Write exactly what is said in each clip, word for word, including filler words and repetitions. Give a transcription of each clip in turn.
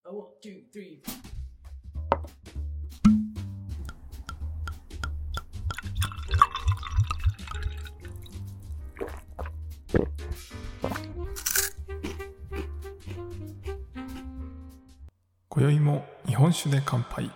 one, two, three. 今宵も日本酒で乾杯。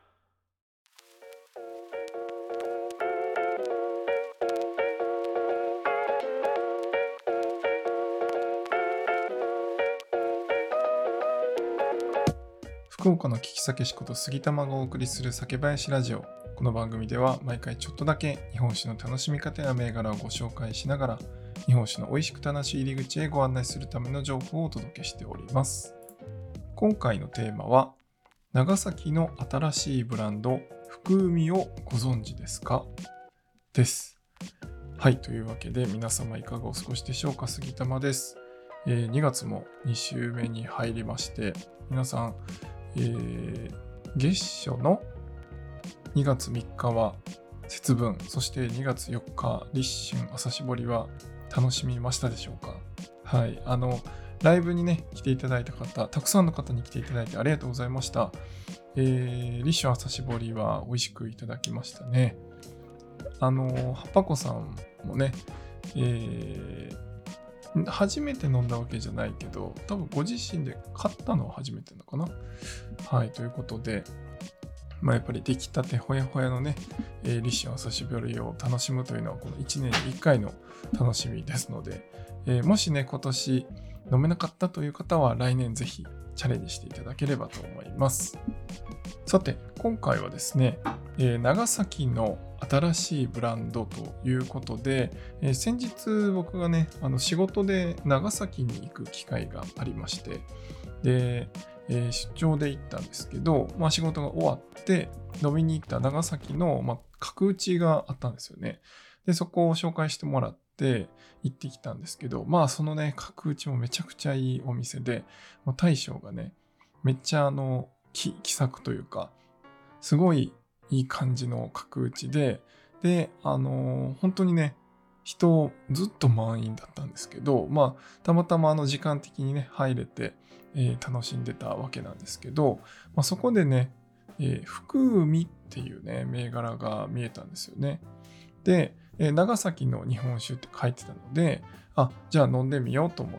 福岡の利き酒師こと杉玉がお送りする酒林ラジオ。この番組では毎回ちょっとだけ日本酒の楽しみ方や銘柄をご紹介しながら、日本酒の美味しく楽しい入り口へご案内するための情報をお届けしております。今回のテーマは、長崎の新しいブランド福海をご存知ですかです。はい、というわけで皆様いかがお過ごしでしょうか。杉玉です。えー、にがつもに週目に入りまして、皆さん、えー、月初のにがつみっかは節分、そしてにがつよっか立春朝搾りは楽しみましたでしょうか。はい、あのライブにね来ていただいた方、たくさんの方に来ていただいてありがとうございました。えー、立春朝搾りは美味しくいただきましたね。あのはっぱこさんもね、えー、初めて飲んだわけじゃないけど、多分ご自身で買ったのは初めてなのかな。はい、ということで、まあ、やっぱり出来たてほやほやのね、えー、立春朝搾りを楽しむというのはこのいちねんにいっかいの楽しみですので、えー、もしね今年飲めなかったという方は来年ぜひチャレンジしていただければと思います。さて今回はですね、えー、長崎の新しいブランドということで、えー、先日僕がねあの仕事で長崎に行く機会がありまして、で、えー、出張で行ったんですけど、まあ、仕事が終わって飲みに行った長崎の、まあ、角打ちがあったんですよね。でそこを紹介してもらって行ってきたんですけど、まあそのね角打ちもめちゃくちゃいいお店で、もう大将がねめっちゃあの気さくというか、すごいいい感じの角打ちで、であのー、本当にね人ずっと満員だったんですけど、まあたまたまあの時間的にね入れて、えー、楽しんでたわけなんですけど、まあ、そこでね、えー、福海っていうね銘柄が見えたんですよね。で、えー、長崎の日本酒って書いてたので、あ、じゃあ飲んでみようと思って、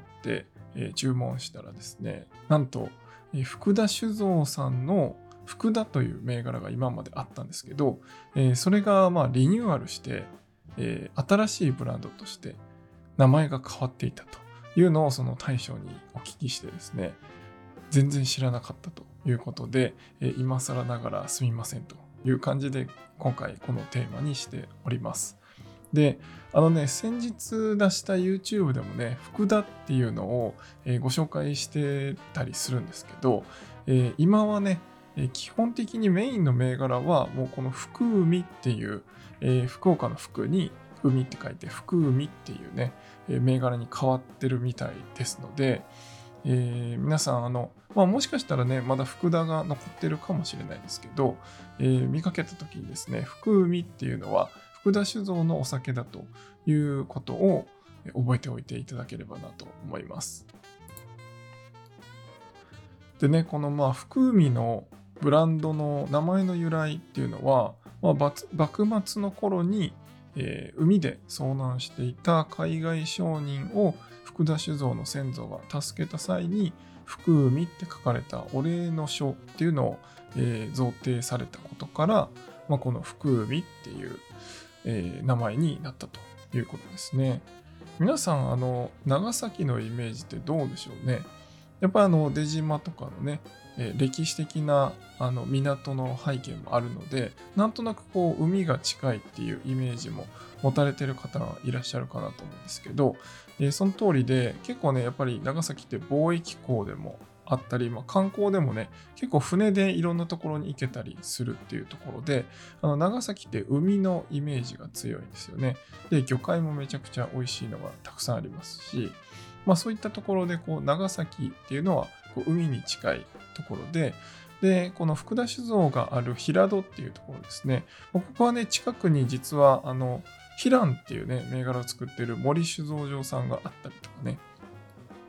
えー、注文したらですね、なんと、えー、福田酒造さんの福田という銘柄が今まであったんですけど、えー、それがまあリニューアルして、えー、新しいブランドとして名前が変わっていたというのをその大将にお聞きしてですね、全然知らなかったということで、えー、今更ながらすみませんという感じで今回このテーマにしております。で、あのね、先日出した YouTube でもね、福田っていうのを、えー、ご紹介してたりするんですけど、えー、今はね、えー、基本的にメインの銘柄はもうこの福海っていう、えー、福岡の福に海って書いて福海っていうね、えー、銘柄に変わってるみたいですので、えー、皆さんあの、まあ、もしかしたらねまだ福田が残ってるかもしれないですけど、えー、見かけた時にですね、福海っていうのは福田酒造のお酒だということを覚えておいていただければなと思います。でね、このまあ福海のブランドの名前の由来っていうのは、まあ、幕末の頃に、えー、海で遭難していた海外商人を福田酒造の先祖が助けた際に福海って書かれたお礼の書っていうのを、えー、贈呈されたことから、まあ、この福海っていう、えー、名前になったということですね。皆さんあの長崎のイメージってどうでしょうね。やっぱりあの出島とかのね、えー、歴史的なあの港の背景もあるので、なんとなくこう海が近いっていうイメージも持たれてる方がいらっしゃるかなと思うんですけど、えー、その通りで結構ねやっぱり長崎って貿易港でもあったり、まあ、観光でもね結構船でいろんなところに行けたりするっていうところで、あの長崎って海のイメージが強いんですよね。で魚介もめちゃくちゃ美味しいのがたくさんありますし、まあ、そういったところでこう長崎っていうのはこう海に近いところで、でこの福田酒造がある平戸っていうところですね、ここはね近くに実はあのヒランっていうね銘柄を作っている森酒造場さんがあったりとかね、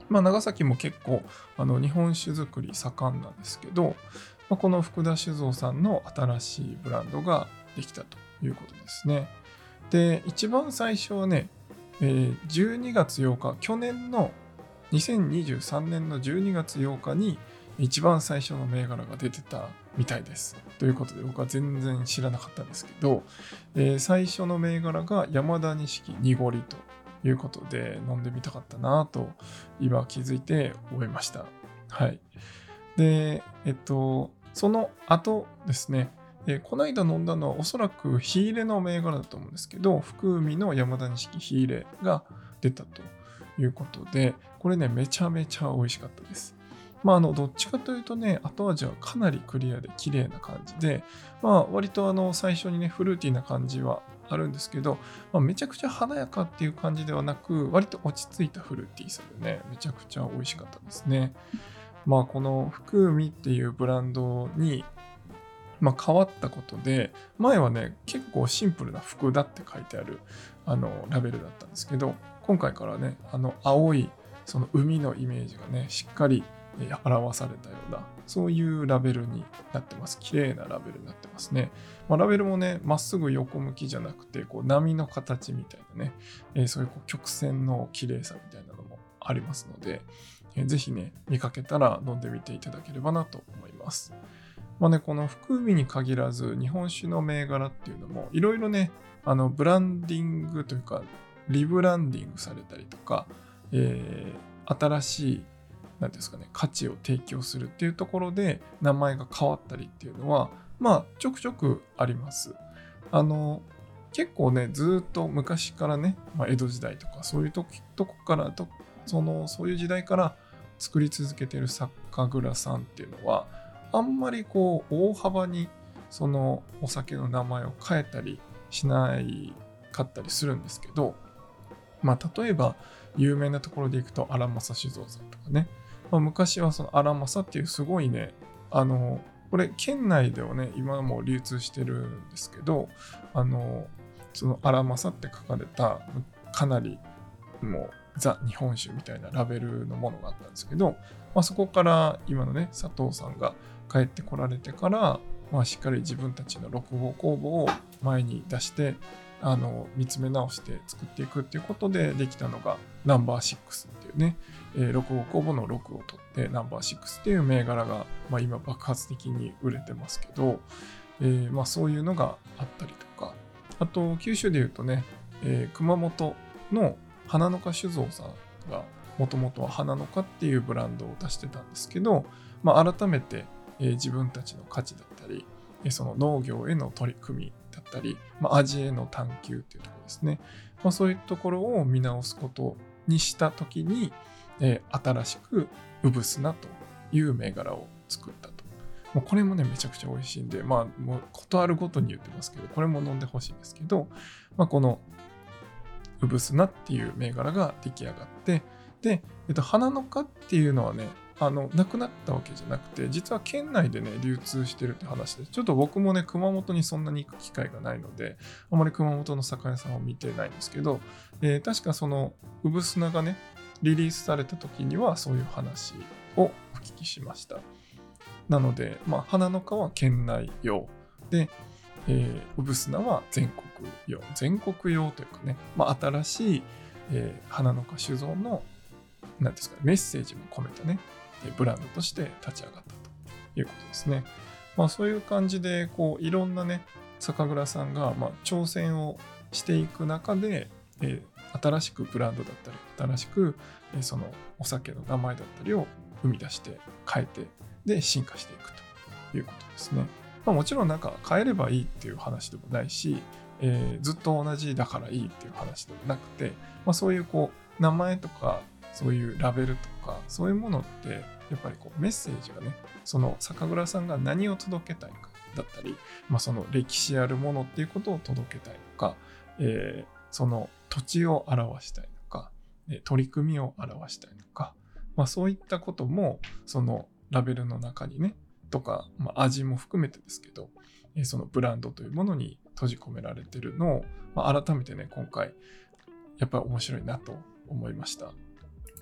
まあ、長崎も結構あの日本酒作り盛んなんですけど、まあ、この福田酒造さんの新しいブランドができたということですね。で、一番最初はね、えーじゅうにがつようか、去年のにせんにじゅうさんねんのじゅうにがつようかに一番最初の銘柄が出てたみたいです。ということで僕は全然知らなかったんですけど、えー最初の銘柄が山田錦濁りということで飲んでみたかったなと今気づいて思いました。はい。で、えっと、その後ですね、えーこの間飲んだのはおそらく火入れの銘柄だと思うんですけど、福海の山田錦火入れが出たということで、これね、めちゃめちゃ美味しかったです。まあ、あの、どっちかというとね、後味はかなりクリアで綺麗な感じで、まあ、割とあの、最初にね、フルーティーな感じはあるんですけど、まあ、めちゃくちゃ華やかっていう感じではなく、割と落ち着いたフルーティーさでね、めちゃくちゃ美味しかったですね。まあ、この福海っていうブランドに、まあ、変わったことで、前はね、結構シンプルな福田って書いてあるあのラベルだったんですけど、今回からね、あの青いその海のイメージがね、しっかりえー表されたような、そういうラベルになってます。綺麗なラベルになってますね。まあ、ラベルもね、まっすぐ横向きじゃなくて、こう波の形みたいなね、えーそういうこう曲線の綺麗さみたいなのもありますので、えーぜひね、見かけたら飲んでみていただければなと思います。まあね、この福海に限らず日本酒の銘柄っていうのもいろいろね、あのブランディングというかリブランディングされたりとか、えー新しいなんですかね、価値を提供するっていうところで名前が変わったりっていうのはまあちょくちょくあります。あの結構ねずっと昔からね、まあ、江戸時代とかそういう時とこからとそのそういう時代から作り続けてる酒蔵さんっていうのはあんまりこう大幅にそのお酒の名前を変えたりしないかったりするんですけど、まあ例えば有名なところでいくと荒政酒造さんとかね、まあ、昔はその荒政っていうすごいね、あのこれ県内ではね今も流通してるんですけど、あのその荒政って書かれたかなりもうザ日本酒みたいなラベルのものがあったんですけど、まあ、そこから今のね佐藤さんが帰ってこられてから、まあ、しっかり自分たちのろく号工房を前に出してあの見つめ直して作っていくっていうことでできたのがナンバーシックスっていうね、えー、ろく号工房のろくを取ってナンバーシックスっていう銘柄が、まあ、今爆発的に売れてますけど、えーまあ、そういうのがあったりとか、あと九州でいうとね、えー、熊本の花の花酒造さんがもともとは花の花っていうブランドを出してたんですけど、まあ、改めて、えー自分たちの価値だったり、えーその農業への取り組みだったり、まあ、味への探求っていうところですね、まあ、そういうところを見直すことにしたときに、えー新しくうぶすなという銘柄を作ったと。もうこれもねめちゃくちゃ美味しいんで、まあもうことあるごとに言ってますけど、これも飲んでほしいんですけど、まあ、このうぶすなっていう銘柄が出来上がって、で、えっと、花の花っていうのはね、あの、なくなったわけじゃなくて、実は県内でね、流通してるって話です。ちょっと僕もね、熊本にそんなに行く機会がないので、あまり熊本の酒屋さんを見てないんですけど、えー確かその、うぶすながね、リリースされた時にはそういう話をお聞きしました。なので、まあ、花の花は県内用で、えー、うぶすなは全国用。全国用というかね、まあ、新しい、えー花の花酒造の、なんですかね、メッセージも込めたね、えーブランドとして立ち上がったということですね。まあ、そういう感じで、こう、いろんなね、酒蔵さんが、まあ、挑戦をしていく中で、えー新しくブランドだったり、新しく、えーそのお酒の名前だったりを生み出して変えて、で、進化していくということですね。まあ、もちろんなんか変えればいいっていう話でもないし、えーずっと同じだからいいっていう話でもなくて、まあ、そういうこう名前とかそういうラベルとかそういうものってやっぱりこうメッセージがね、その酒蔵さんが何を届けたいかだったり、まあ、その歴史あるものっていうことを届けたいのか、えーその土地を表したいのか、えー取り組みを表したいのか、まあ、そういったこともそのラベルの中にねとか、まあ、味も含めてですけど、えーそのブランドというものに閉じ込められているのを、まあ、改めてね今回やっぱり面白いなと思いました。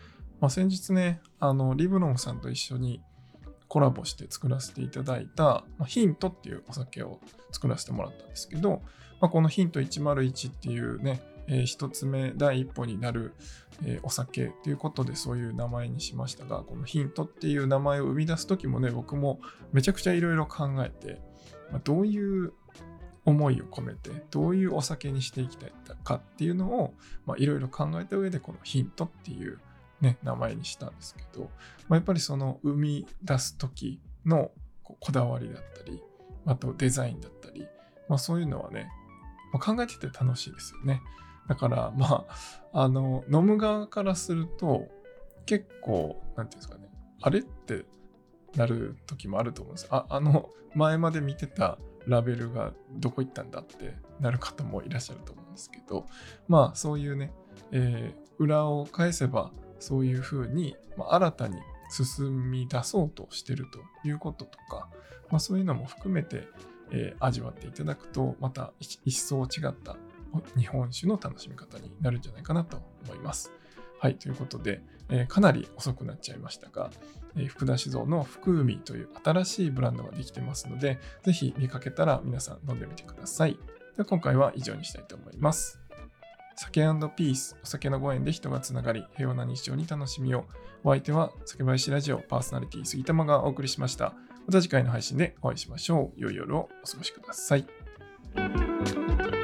まあ、先日ね、あの、リブロンさんと一緒にコラボして作らせていただいた、まあ、ヒントっていうお酒を作らせてもらったんですけど、まあ、このヒントいちまるいちっていうね、えー、一つ目、第一歩になる、えー、お酒っていうことでそういう名前にしましたが、このヒントっていう名前を生み出すときもね、僕もめちゃくちゃいろいろ考えて、まあ、どういう思いを込めて、どういうお酒にしていきたいかっていうのをいろいろ考えた上で、このヒントっていうね、名前にしたんですけど、まあ、やっぱりその生み出す時のこだわりだったり、あとデザインだったり、まあ、そういうのはね、まあ、考えてて楽しいですよね。だからまあ、あの、飲む側からすると結構、なんていうんですかね、あれってなる時もあると思うんです。あ、あの、前まで見てたラベルがどこ行ったんだってなる方もいらっしゃると思うんですけど、まあそういうね、えー、裏を返せばそういうふうに、まあ、新たに進み出そうとしてるということとか、まあ、そういうのも含めて、えー、味わっていただくとまた一層違った日本酒の楽しみ方になるんじゃないかなと思います。はい、ということで、えー、かなり遅くなっちゃいましたが、えー、福田酒造の福海という新しいブランドができてますので、ぜひ見かけたら皆さん飲んでみてください。では今回は以上にしたいと思います。酒&ピース、お酒のご縁で人がつながり、平和な日常に楽しみを。お相手は酒林ラジオパーソナリティ杉玉がお送りしました。また次回の配信でお会いしましょう。良い夜をお過ごしください。